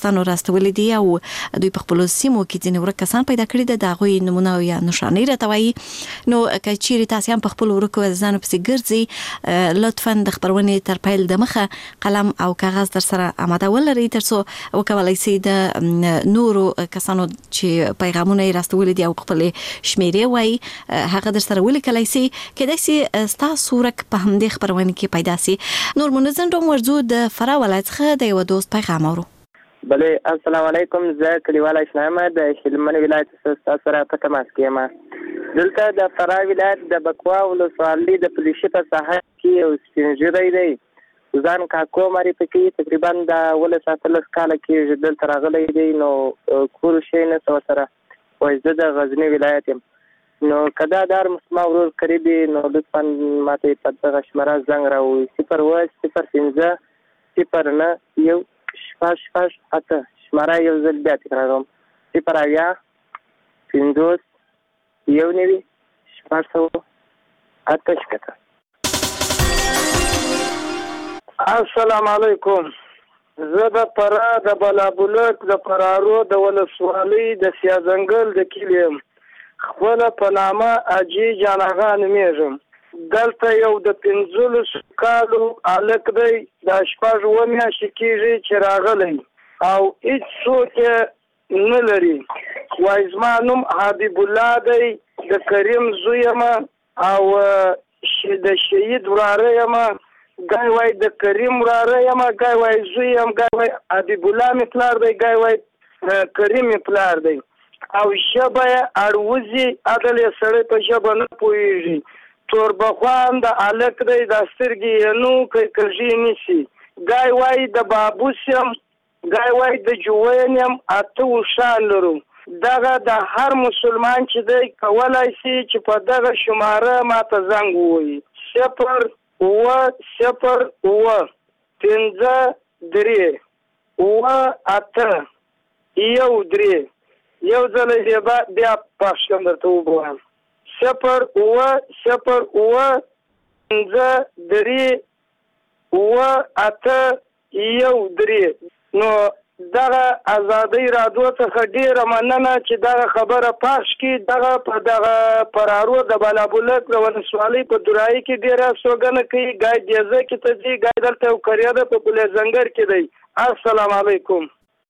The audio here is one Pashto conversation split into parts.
تاسو راستولې دي او دوی په خپل سیمو کې ځینې ورک کسان پیدا کړي دي د هغوی نمونه یا نشانې راته وایي. نو که چیرې تاسو هم په خپل ورکو ځانو پسې ګرځي لطفا د خبرونې تر پیل د مخه قلم او کاغذ در سره آماده ولرئ ترڅو وکولای شئ د نورو کسانو چې پیغامونه یې راستولي دي او خپل شمیرې وایي هغه در سره ولیکلی شي کېدای شي ستاسو ورک په همدې خبرونه کې پیدا شي. نور منظم روم ورځو د فراه ولایت څخه د یو دوست پیغام اورو. بله السلام علیکم، زه کلیوال اسلام د هلمند ولایت څخه سره په تماس کې یم. دلته د فراه ولایت د بکوا ولسوالۍ د پولیسي په ساحه کې یو سپین ږیری دی ځان کاکو معرفي کوي، تقریبا د 18 کاله کې دلته راغلی دی. نو کور شي نه څه سره وایي زه د غزني ولایت یم. نو کدا دار مسما ورور قریبي نو لطفا ماته په دغه شماره زنګ راوړئ 01050 09 1 شپږ اته شماره یو ځل بیا تکراروم 01050 9 شپږ اته شپږ. السلام علیکم، زه د فراه د بلابلک د فرارو د ولسوالۍ د سیازنګل د کلیم خپل په نامه اجي جان آغا نومیږم. دلته یو د 15 کالو هلک دی د 6 میاشتې کېږي چې راغلی او هېڅ څوک نه لري. وایي زما نوم حبیب الله دی، د کریم زوی یم او د شهید وراره یم. ګای وای د کریم وراره یم، ګای وای زوی یم، ګای وای حبیب الله مې پلار دی، ګای وای کریم مې پلار دی. او ژبه یې اړوځي عدل یې سړی په ژبه نه پوهېږي. توربخوان د هلک دی دا سترګې یې نو کږې نیسي. ګای وای د بابوس یم، ګای وای د جوین یم، 8 اوښان لرو. دغه د هر مسلمان چې دی کولی شي چې په دغه شماره ماته زنګ ووهي 0 5 3 8 1 3 یو ځل بیا پخش کوم درته وګورم 0 5 3 8 1 3. نو دغه ازادۍ رادیو څخه ډېره مننه چې دغه خبره پخش کړي. دغه په دغه فرارو د بلابلک د ولسوالۍ په دورایي کې ډېره سوګنه کوي. ګای دیزه کې ته ځي، ګای دلته یو کریا ده په پل زنګر کې دی. السلام علیکم.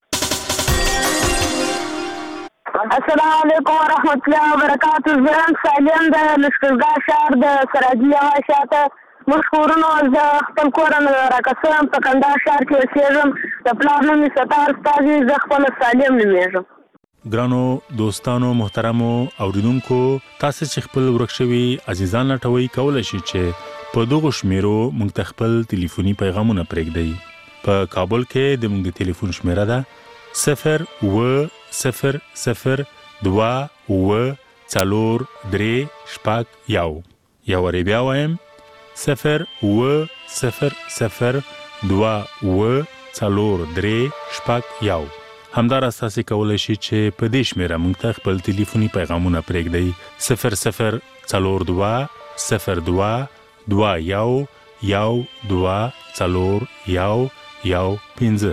السلام علیکم ورحمت الله وبرکاتہ. زه سالم د لشکرګاه ښار د سراجي هوا شاته مشکورونو زه خپل کورم راکسم په کندهار ښار کې اوسېږم. د پلار نوم یې ستار استازي، زه خپل سالم نومېږم. ګرانو دوستانو محترمو اوریدونکو، تاسو چې خپل ورک شوي عزیزان لټوي کولی شئ چې په دغو شمیرو موږ ته خپل ټلیفوني پیغامونه پرېږدئ. په کابل کې د موږ د ټلیفون شمیره ده 0100024 یو وری بیا وایم 0100024 همدارس تاسو کولی شئ چې په دې شمیره موږ ته خپل ټلیفوني پیغامونه پرېږدئ 010022124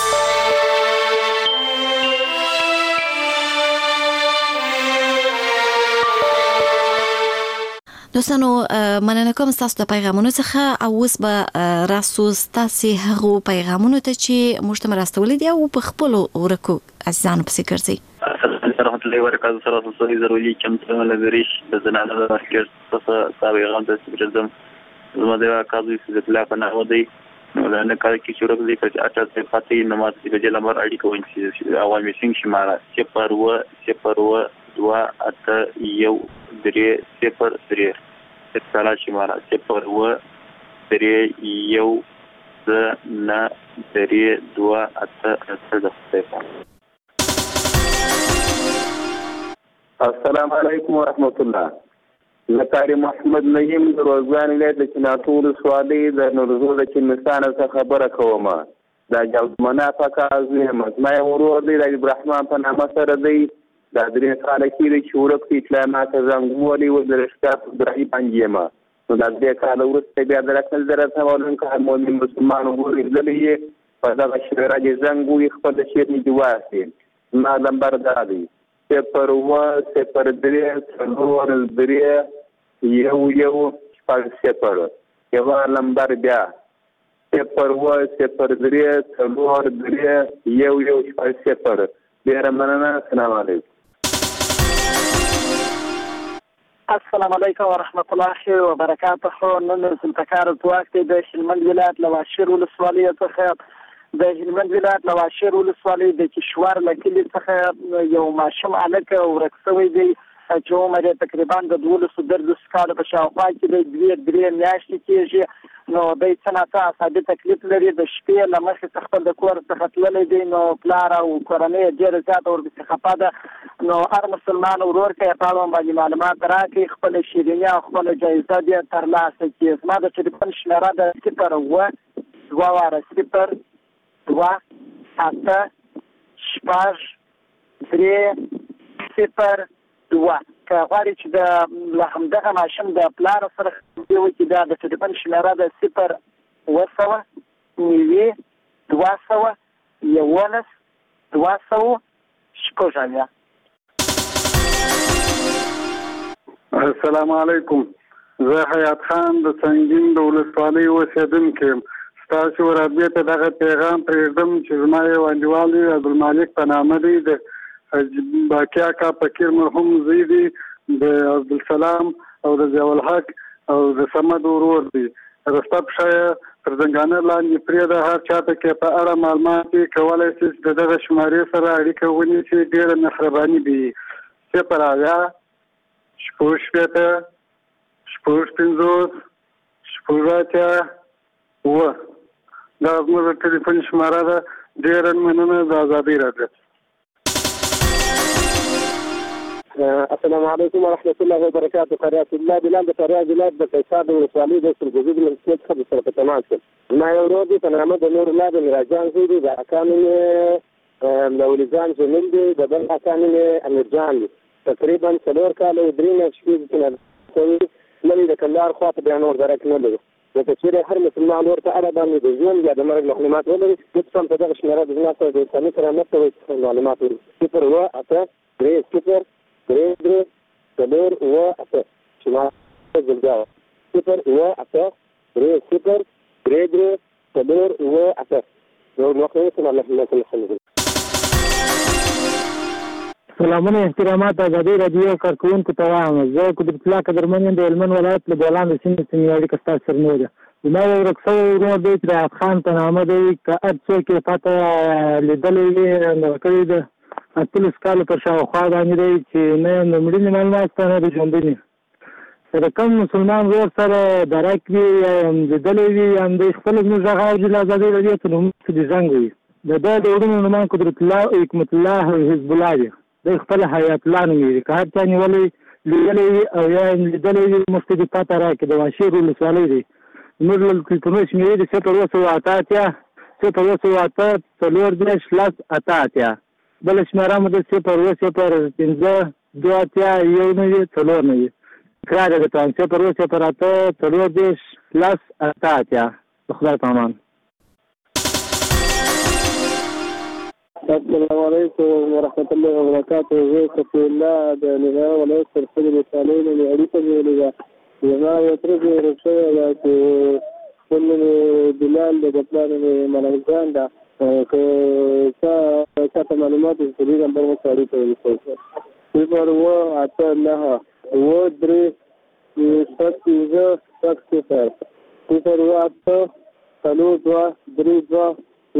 دوستانو مننه کوم تاسو د پیغامونو څخه او اوس به راسو تاسو هغه پیغامونو ته چې موږ ته راستولې دي او په خپل ورکو عزیزانو پسې ګرځي. رحمت الله وبرکاته. سره تاسو ضروري کوم څه لګریش د زنانه د مارکیټ څخه پیغام د سپیډم زما د کاظم عزت الله په نامه دی. نو نه کار کې شروع دي چې اټه صفاتي نماز د جل امر اړیکه ونشي عوامي سنگ شماره 0 استعلا شماره 0 3 1 3 2 السلام علیکم ورحمت الله. زکاری محمد نعیم د روزګان ولایت د چناتو ولسوالۍ د نورزو د چنستان څخه خبره کوم. دا جوز منافقه ازمه مزمای ورور دی د ابراهیم په نامه سره دی. دا درې کاله کې چې ورک اطلاعات زنګولي و د رشتات ابراهیم پنځیمه. نو دا دې کاله ورسته بیا د رسل درته ولن که مؤمن مسلمان ورغلی په دغه شمېره دې زنګ ووهي خپل شعر دې واسي. زما نمبر دا دی 0 0 3 4 3 1 1 0. یوه نمبر بیا 0 0 3 4 3 1 1 0. ډېره مننه. السلام علیکم. السلام علیکم ورحمت الله وبرکاته. نن سلطکار ځواک دی د هلمند ولایت له واشیر ولسوالۍ څخه د هلمند ولایت له واشیر ولسوالۍ د کشور له کلي څخه یو ماشوم هلک ورک شوی دی چې عمر یې تقریبا د 12 کالو په شاوخوا کې دی. 2 میاشتې کېږي. نو دی څه ناڅه اعصابي تکلیف لري. د شپې له مخې څخه خپل د کور څخه تللی دی. نو پلار او کورنۍ یې ډېره زیاته ورپسې خفه ده. نو هر مسلمان ورور ته یې په اړوند باندې معلومات راکړي، خپله شیریني او خپله جایزه دې ترلاسه کړي. زما د ټلیفون شمېره ده 0 2 8 6 3 0 2. که غواړي چې له همدغه ماشوم د پلار سره خبرې وکړي، دا د ټلیفون شمېره ده 0 200 9 200 11 200 6. السلام علیکم. زه حیات خان د سنگین د ولسوالۍ اوسېدونکی یم. ستاسو رادیو ته دغه پیغام پرېږدم چې زما یو انډیوال دی عبدالمالک په نامه دی، د باقي اکا فقیر مرحوم زوی دی، د عبدالسلام او د ضیاءالحق او د صمد ورور دی. رسته پښه یې تر زنګانه لاندې پرېږده. هر چاته کې په اړه معلومات یې کولی شي چې د دغه شمارې سره اړیکه ونیسي. ډېره مهرباني به وي. 0 8 6 دا زموږ د ټلیفون شماره ده. ډېره مننه. د ازادۍ راډیو. السلام علیکم ورحمت الله وبرکاته. قریات الله بلال د فاریاب ولایت د قیصار د ولسوالۍ د سرګوزید له مسجد څخه سره په تماس یم. ما یو ورور دی په نامه د نور الله د میراجان زوی دی. د اکا نوم یې مولویزان جمیل دی. د بل اکا نوم یې امیرجان دی. تقریبا 4 کاله او 3 میاشتې کوي. لري د کندهار خوا په بیا نور درک نه لري. لکه چېرې هر مسلمان ورته اړه باندې د ژوند یا د مرګ معلومات ولري، لطفا په دغه شمېره د زما سره د انساني کرامت سره معلومات ولري. 0 8 3 0 3 3 4 8 چې ما ځلګاوه 0 8 3 0 3 3 4 8. نو نوخه سم الله تعالی. سلامونه احترامات ازادۍ راډیو کارکوونکو ته وایم. زه قدرت الله قدرمن یم د هلمند ولایت له بولان د سیمې اړیکه ستاسو سره نه ده. زما یو ورک شوی ورور دی چې د حیات خان په نامه دی. که هر څوک یې پته لیدلی وي دغه کړی د 18 کالو پر شاوخوا باندې دی چې نه یې د مړینې معلومات شته نه د ژوندونې. که د کوم مسلمان ورور سره درک وي یا هم لیدلی وي یا هم دی خپله زموږ غږ اوري له ازادۍ راډیو ته نو موږ ته دې زنګ وي. د ده د وروڼو نومان قدرت الله حکمت الله او حزب الله دی. دی خپل حیات الله نومېږي. که هر چا نیولی لیدلی وي او یا یې لیدلی وي موږ ته دې پته راکړي. د واشیر ولسوالۍ دی. زموږ له ټلیفونونو شمېرې دي 0 2 8 بله شمېره مو ده 0 0 5 2 8 1 9 4 9. تکرار یې درته وایم 0 0 8 4 8 د خدای په امان. السلام علیکم ورحمت الله وبرکاته. زه صفي الله د نظام ولایت سرخد ولسوالۍ نه اړیکه نیولې ده. زما یو تره چې ورک شوی ده چې خپل نوم بلال دی، د پلار نوم ملنګجان ده. که چاته معلومات وي په دې نمبر مو سره اړیکه ونیسئ. 0 8 9 3 7 0 8 3 2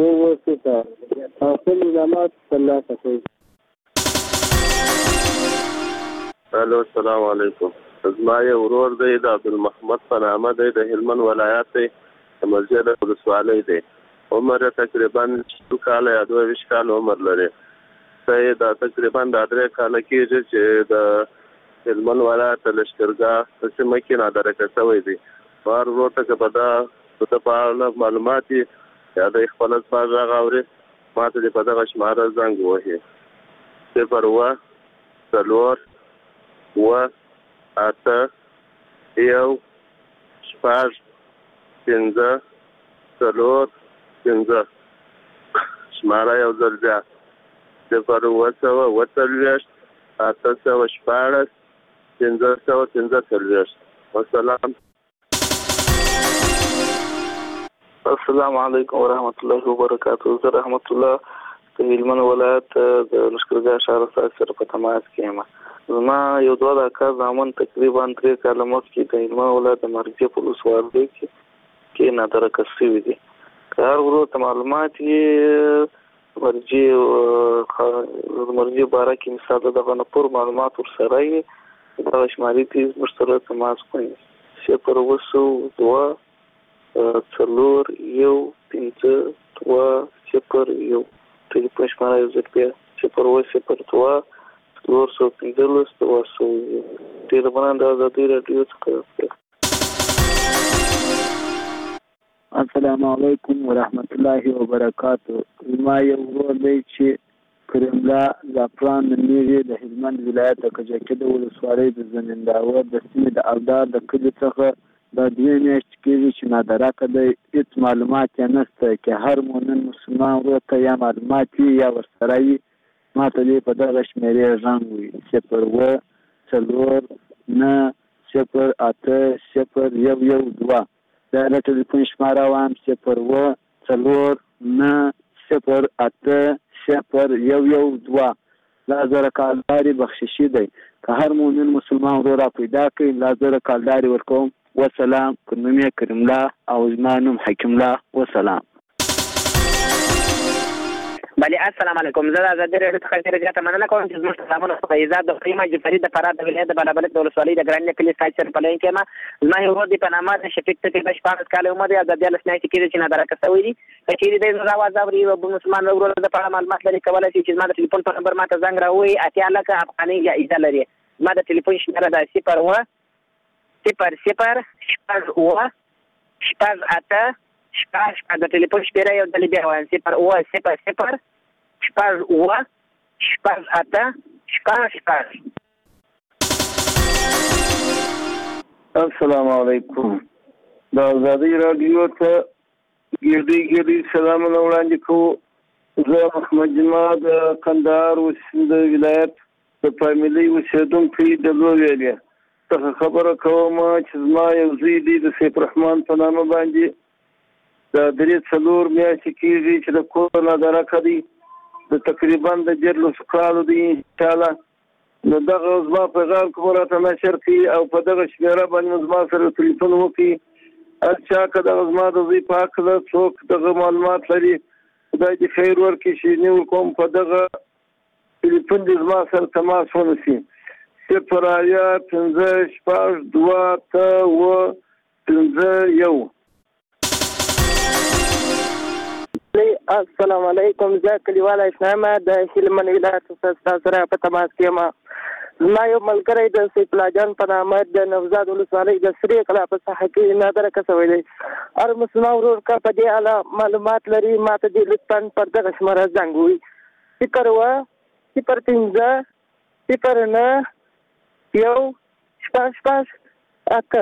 خپل نظامات ترلاسه کړئ. الو السلام علیکم. زما یو ورور دی د عبدالمحمد په نامه دی، د هلمند ولایت دی، د مسجد ولسوالۍ دی. عمر تقریبا 2 کاله یا 22 کاله عمر لري. دا تقریبا 3 کاله کېږي چې د هلمند ولایت لښکرګاه په سیمه کې نادرکه شوی دی. هر ورور ته که په په اړه معلومات یا د خپل ځای غږ اوري ما ته په دغه شماره زنګ ووهي. 0 4 8 1 6 5 4 5. شماره یو ځل بیا 0 814 514 والسلام. السلام علیکم ورحمۃ اللہ وبرکاتہ. زه رحمت الله د هلمند ولایت د لشکرګاه ښار سره په تماس کې یم. زما یو دوه دقیقه زامن تقریبا 3 کاله مخکې د هلمند ولایت د مرکزي په ولسوالۍ کې نادرکه شوي دي. که هر ورور ته معلومات یې مرجي باره کې مثال دغه نه پور معلومات ورسره یې دغه شمالي تیز موږ سره تماس کوي 0 څلور یو 5 2 0 ټلیفون شماره یو ځل بیا 0 415 ډېره مننه د ازادي راډیو څخه. السلام علیکم ورحمت الله وبرکاتہ. زما یو ورور دی چې کرملا زعفران نومیږي د هلمند ولایت د کجکي د ولسوالۍ د زمینداور د سیمې د اودار د کلي څخه د 2 میاشتې کېږي چې نادرکه دی. هېڅ معلومات یې نشته چې هر مؤمن مسلمان ورور ته یا معلومات وي یا ورسره وي ما ته دې په دغه شمېرې غږ وي 0 4 9 0 8 0 1 2. دا د ټلیفون شماره وایم 0 4 9 0 8 0 1 2. لا زره کالداري بخششي دی. که هر مؤمن مسلمان ورور را پیدا کړي لا زره کالداري ورکوم. وسلام. نوم یې کریم الله او زما نوم حکیم الله. وسلام. بله السلام علیکم. زه د ازادي راډیو څخه ډېره زیاته مننه کوم چې زموږ تلفونونه په ایجاد د قیمه جعفري د فراه د ولایت د بالابلد د ولسوالۍ د ګرانۍ کلي سایډ سره په لین کې یم. زما یو ورور دی په نامه د شفیق تقي 14 کاله عمر دی او د 14 میاشتې کېږي چې نادرکه شوی دی. که چېرې دی زما اواز اوري او مسلمان ورور د په اړه معلومات لري کولی شي چې زما د ټلیفون په نمبر ما ته زنګ راووهي. 80 لکه افغانۍ جایزه لري. زما د ټلیفون شمېره ده 0 0 0 8 د ټلیفون شمېره یو ځل بیا وایم 0 0 8 السلام علیکم. د ازادي راډیو ته ګډي سلامونه وړاندې کوو. زه محمد جمعه د کندهار ولایت د فامیلي اوسېدونکی د لویلې څخه خبره کوم چې زما یو زوی دی د سیف رحمان په نامه باندې د 3 میاشتې کېږي چې د کور نادرکه دی. د تقریبا د 14 کالو دی انشاءالله. نو دغه زما پیغام کوم راته نشر کړي او په دغه شمېره باندې زما سره ټلیفون وکړي. هر چا که دغه زما د زوی په هکله څوک دغه معلومات لري خدای دې خیر ورکړي چې نیول کوم په دغه ټلیفون دې زما سره تماس ونیسي 0 5 2 5 1. السلام علیکم. زه کلیواله اسلام د هلمند ولایت څخه سره په تماس کې یم. زما یو ملګری د سیف الله جان په نامه د نوزاد ولسوالۍ د سرې کلا په ساحه کې نادرکه شوی دی. هر مسلمان ورور که په دې اړه معلومات لري ما ته دې لطفا پر دغه شماره زنګ ووهي 0 0 5 0 9 1 8.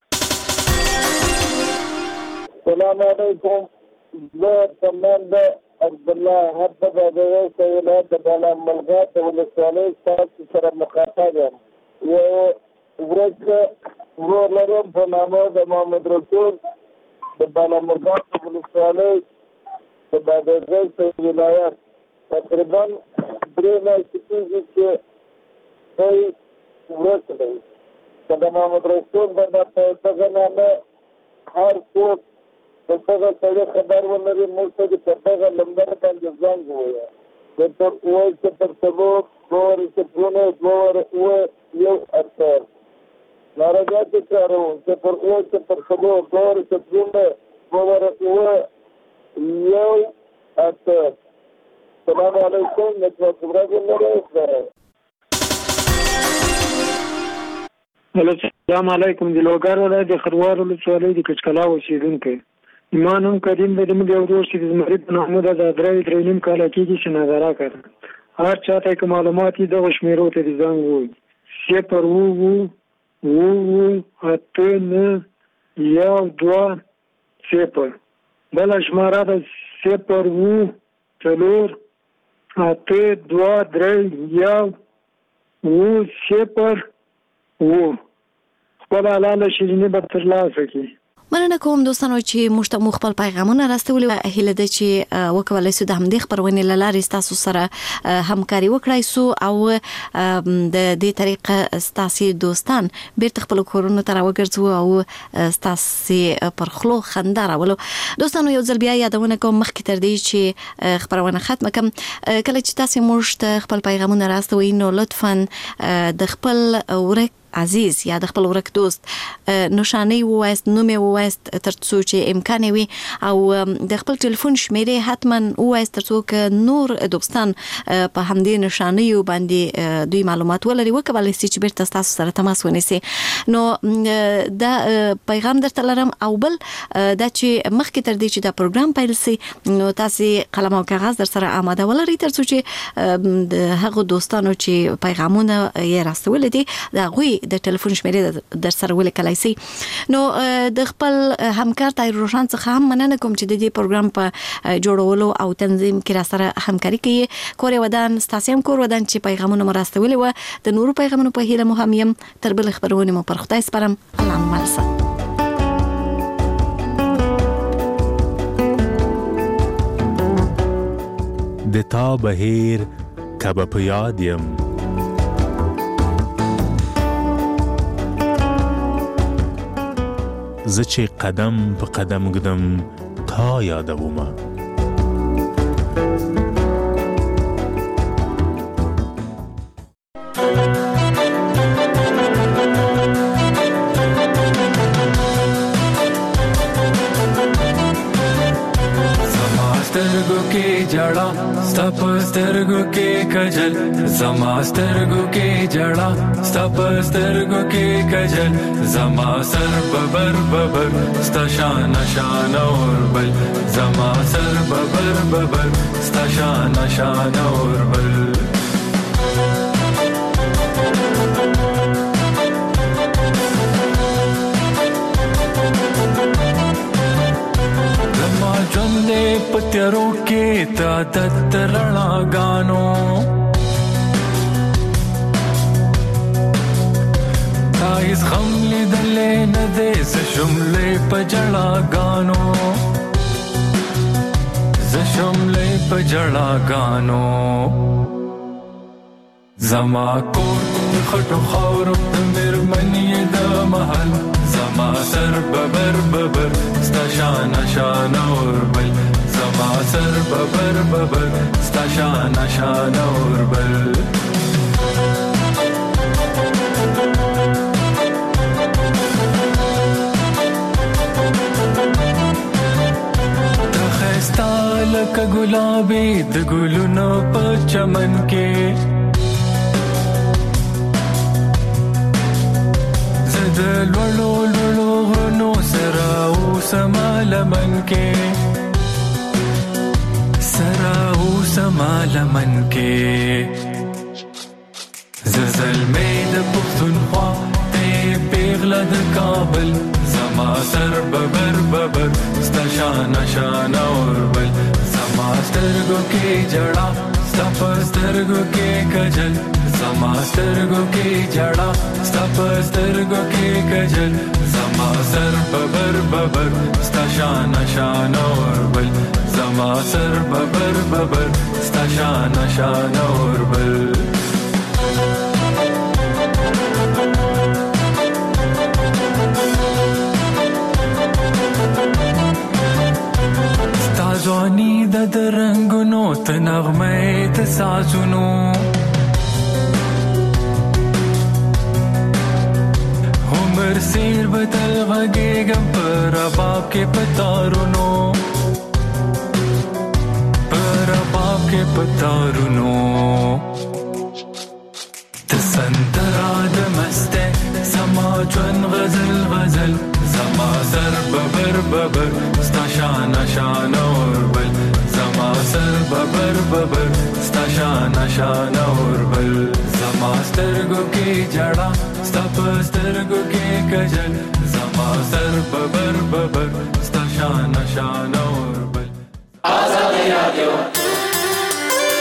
السلام علیکم. زه کمال عبدالله حرب د ولایت د بالاملغه د ولسوالۍ سره مخاطب یم. یو ورځ ورور لرم په نامه د محمد رسول د بالاملغه د ولسوالۍ د بادغیس ولایت تقریبا 3 میاشتې کېږي چې دی ورځ دی. که د محمد رسول په دغه نامه هر څوک د دغه سړي خبر ولري موږ ته د په دغه نمبر باندې زنګ ووایه 0 2 8. ناراضه تکراروم 0 8. السلام علیکم. السلام علیکم. د لوګر ولایت د خروار ولسوالۍ د کچکلا اوسېدونکی ایمان هم کریم د زموږ یو ورور چې د زمري په نامه د 3 کاله کېږي چې نادرکه ده. هر چا ته که معلومات وي دغه شمېرو ته دې زنګ ووهي 0 8 9 1 2 0. بله شماره ده 0 4 8 2 3 1 0 خپل حلاله شیریني به ترلاسه کړي. مننه کوم دوستانو چې موږ ته خپل پیغامونه راستولي. هیله ده چې وکولای شو د همدې خبرونې له لارې تاسو سره همکاري وکړای سو او د دې طریقه تاسو دوستان بیرته خپل کورونو ته راوګرځو او تاسو پر خلو خندا راولو. دوستانو یو ځل بیا یادونه کوم مخکې تر دې چې خبرونه ختمه کوم، کله چې تاسو موږ ته خپل پیغامونه راستوي نو لطفاً د خپل ورک عزیز یا د خپل ورک دوست نشانه وایست، نوم وایست ترڅو چې امکان وي، او د خپل ټلیفون شمیرې حتما وایست ترڅو ک نور دوستان په همدې نشانه باندې دوی معلومات ولري وکولای شي چې بیرته تاسو سره تماس ونیسي. نو دا پیغام درته لرم، او بل دا چې مخکې تر دې چې دا پروګرام پیل شي نو تاسو قلم او کاغذ در سره آماده ولرئ ترڅو چې د هغو دوستانو چې پیغامونه یې راستول دي دا غوي د ټلیفون شمیرې در سره ولیکلای شي. نو د خپل همکار طاهر روشن څخه هم مننه کوم چې د دې پروګرام په جوړولو او تنظیم کې را سره همکاري کوي. کور ودان ستاسو کور ودان چې پیغامونه مرستولې و د نورو پیغامونو په هیله مو هم يم. تر بل خبرونه مو پر خدای سپارم. الله مالسه. د تا بهیر کبه په یاد یم، زه چې قدم په قدم ګدم تا یادومه. سترګو کې جړا ستپ سترګو کې کجل، زما سترګو کې جړا ستپ سترګو کې کجل، زما سر ببر ببر ستا شان شان اور بل، زما سر ببر ببر ستا شان شان اور بل. ژوندې پتیرو کې تا د رڼا غانو، تا هیڅ غم لیدلې نه دې زه شملې په جړا غانو، زه شملې په جړا غانو. زما کور خټو خاورو د مېرمنې د محل، زما سر ببر ببر ستا شان شان اور بل، زما سر ببر ببر ستا شان شان اور بل. تا خستا لکه ګلابي د ګلونو په چمن کې، د لولو لولو غرونو سره اوسما لمن کې، سره اوسما لمن کې. زلزلمې د پښتونخوا ته پیغله د کابل، زما سر ببر ببر ستا شان شان اور بل، زما سترګو کې جړا ستا په سترګو کې کجل، زما سترګو کې جړا ستا په سترګو کې کجل، زما سر ببر ببر ستا شان شان اور بل، زما سر ببر ببر ستا شان شان اور بل. ستا ځواني د رنګونو ته نغمې ته سازونو، عمر سیر بدل غږېږم په رباب کې پتارونو، په رباب کې پتارونو. ته سندره د مسته زما ژوند غزل غزل، زما سر ببر ببر ستا شان شان اور بل، زما سر ببر ببر ستا شان شان اور بل. زما سترګو کې جړا ستا په سترګو کې کجل، زما سر ببر ببر ستا شان شان اور بل. آزاد رادیو